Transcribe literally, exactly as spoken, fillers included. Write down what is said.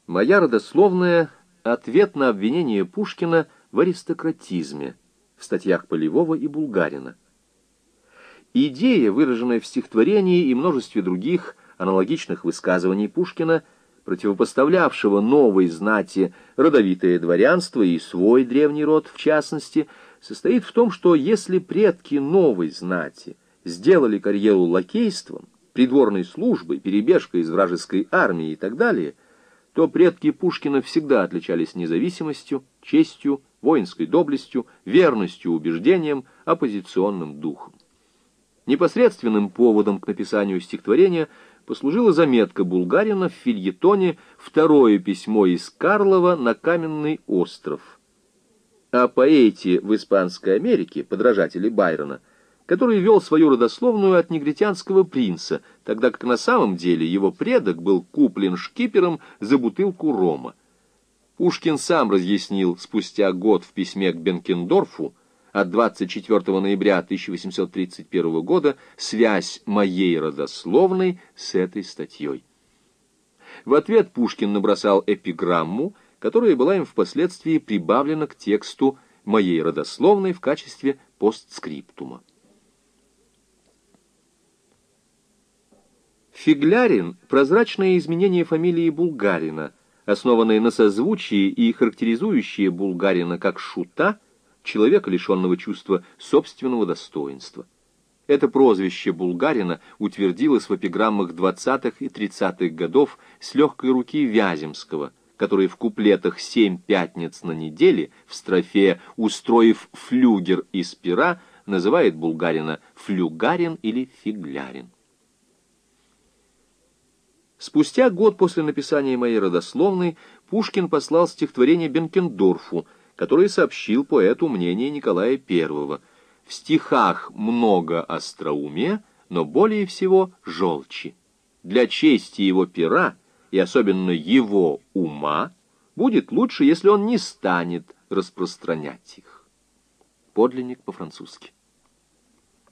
Моя родословная — ответ на обвинение Пушкина в аристократизме в статьях Полевого и Булгарина. Идея, выраженная в стихотворении и множестве других аналогичных высказываний Пушкина, противопоставлявшего новой знати родовитое дворянство и свой древний род в частности, состоит в том, что если предки новой знати сделали карьеру лакейством, придворной службой, перебежкой из вражеской армии и так далее, то предки Пушкина всегда отличались независимостью, честью, воинской доблестью, верностью убеждениям, оппозиционным духом. Непосредственным поводом к написанию стихотворения послужила заметка Булгарина в фельетоне «Второе письмо из Карлова на Каменный остров» о поэте в Испанской Америке, подражателе Байрона, который вел свою родословную от негритянского принца, тогда как на самом деле его предок был куплен шкипером за бутылку рома. Пушкин сам разъяснил спустя год в письме к Бенкендорфу от двадцать четвёртого ноября тысяча восемьсот тридцать первого года связь моей родословной с этой статьей. В ответ Пушкин набросал эпиграмму, которая была им впоследствии прибавлена к тексту моей родословной в качестве постскриптума. Фиглярин — прозрачное изменение фамилии Булгарина, основанное на созвучии и характеризующее Булгарина как шута, человека, лишенного чувства собственного достоинства. Это прозвище Булгарина утвердилось в эпиграммах двадцатых и тридцатых годов с легкой руки Вяземского, который в куплетах «Семь пятниц на неделе» в строфе «Устроив флюгер из пера» называет Булгарина «флюгарин» или «фиглярин». Спустя год после написания моей родословной Пушкин послал стихотворение Бенкендорфу, который сообщил поэту мнение Николая Первого. В стихах много остроумия, но более всего желчи. Для чести его пера, и особенно его ума, будет лучше, если он не станет распространять их. Подлинник по-французски.